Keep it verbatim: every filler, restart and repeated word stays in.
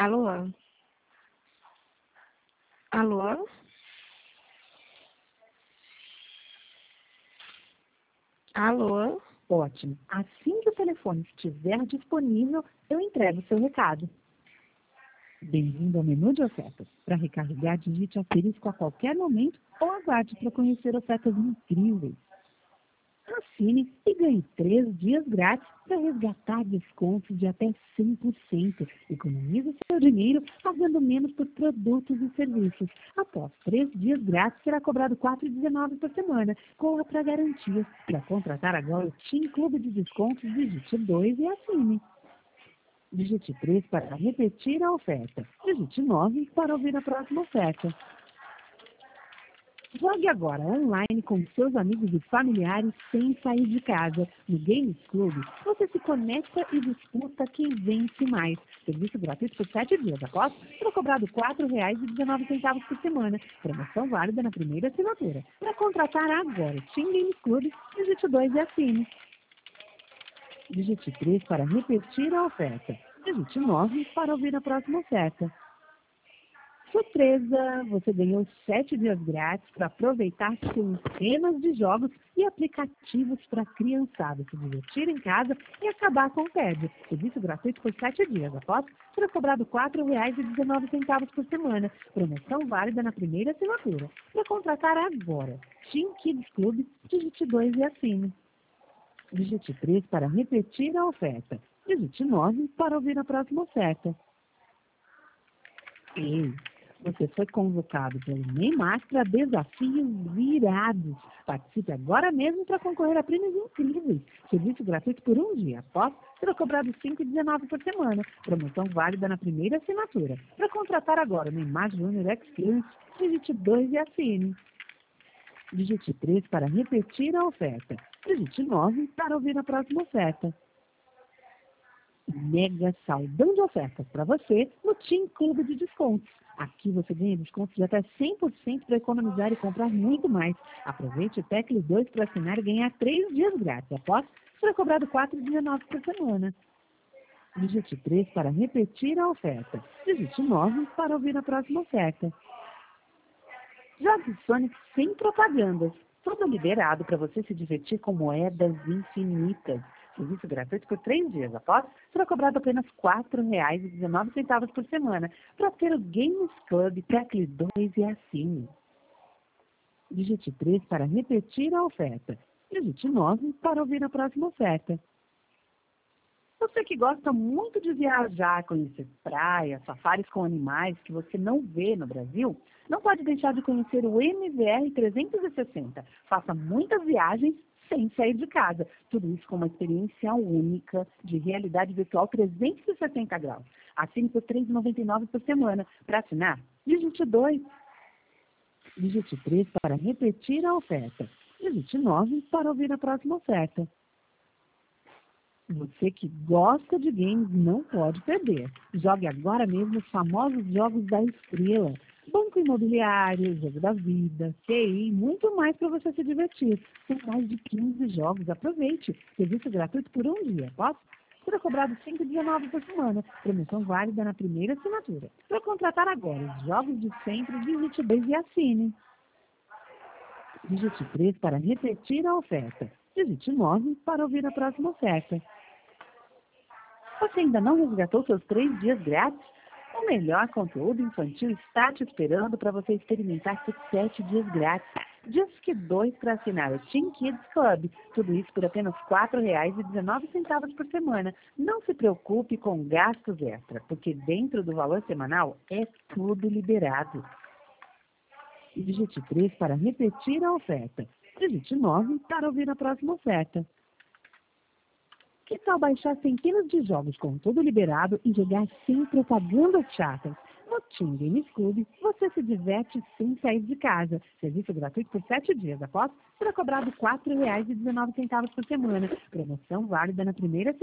Alô? Alô? Alô? Ótimo. Assim que o telefone estiver disponível, eu entrego o seu recado. Bem-vindo ao menu de ofertas. Para recarregar, digite asterisco a qualquer momento ou aguarde para conhecer ofertas incríveis. Assine e ganhe três dias grátis para resgatar descontos de até cem por cento. Economize seu dinheiro pagando menos por produtos e serviços. Após três dias grátis, será cobrado quatro reais e dezenove centavos por semana, com outra garantia. Para contratar agora o Team Clube de Descontos, digite dois e assine. Digite três para repetir a oferta. Digite nove para ouvir a próxima oferta. Jogue agora online com seus amigos e familiares sem sair de casa. No Games Club, você se conecta e disputa quem vence mais. Serviço gratuito por sete dias. Após, será cobrado quatro reais e dezenove centavos por semana. Promoção válida na primeira assinatura. Para contratar agora o Team Games Club, digite dois e assine. Digite três para repetir a oferta. Digite nove para ouvir a próxima oferta. Surpresa! Você ganhou sete dias grátis para aproveitar centenas de jogos e aplicativos para criançada se divertir em casa e acabar com o tédio. Serviço gratuito por sete dias. Após, será cobrado quatro reais e dezenove centavos por semana. Promoção válida na primeira assinatura. Para contratar agora, Team Kids Club, digite dois e assine. Digite três para repetir a oferta. Digite nove para ouvir a próxima oferta. Ei! Você foi convocado pelo Neymar para desafios virados. Participe agora mesmo para concorrer a prêmios incríveis. Serviço gratuito por um dia. Após, será cobrado cinco reais e dezenove centavos por semana. Promoção válida na primeira assinatura. Para contratar agora o Neymar Júnior Experience, digite dois e assine. Digite três para repetir a oferta. Digite nove para ouvir a próxima oferta. Mega saldão de ofertas para você no Team Clube de Descontos. Aqui você ganha descontos de até cem por cento para economizar e comprar muito mais. Aproveite o Teclis dois para assinar e ganhar três dias grátis. Após, será cobrado quatro reais e dezenove centavos por semana. Digite três para repetir a oferta. Digite nove para ouvir a próxima oferta. Jogue Sonic sem propagandas. Tudo liberado para você se divertir com moedas infinitas. Serviço gratuito por três dias. Após, será cobrado apenas quatro reais e dezenove centavos por semana para ter o Games Club Teclis dois e assine. Digite três para repetir a oferta. Digite nove para ouvir a próxima oferta. Você que gosta muito de viajar, conhecer praias, safaris com animais que você não vê no Brasil, não pode deixar de conhecer o M V R trezentos e sessenta. Faça muitas viagens sem sair de casa. Tudo isso com uma experiência única de realidade virtual trezentos e sessenta graus. Assine por três reais e noventa e nove centavos por semana. Para assinar, digite dois. Digite três para repetir a oferta. Digite nove para ouvir a próxima oferta. Você que gosta de games não pode perder. Jogue agora mesmo os famosos jogos da Estrela. Banco Imobiliário, Jogo da Vida, T I, muito mais para você se divertir. São mais de quinze jogos. Aproveite. Serviço gratuito por um dia. Posso? Será cobrado cinco reais e dezenove centavos por semana. Promoção válida na primeira assinatura. Para contratar agora os jogos de sempre, digite dois e assine. Digite três para repetir a oferta. Digite nove para ouvir a próxima oferta. Você ainda não resgatou seus três dias grátis? O melhor conteúdo infantil está te esperando para você experimentar por sete dias grátis. Disque dois para assinar o Team Kids Club. Tudo isso por apenas quatro reais e dezenove centavos por semana. Não se preocupe com gastos extra, porque dentro do valor semanal é tudo liberado. Digite três para repetir a oferta. Digite nove para ouvir a próxima oferta. Que tal baixar centenas de jogos com tudo liberado e jogar sem propagandas chatas? No Team Games Club, você se diverte sem sair de casa. Serviço gratuito por sete dias. Após, será cobrado quatro reais e dezenove centavos por semana. Promoção válida na primeira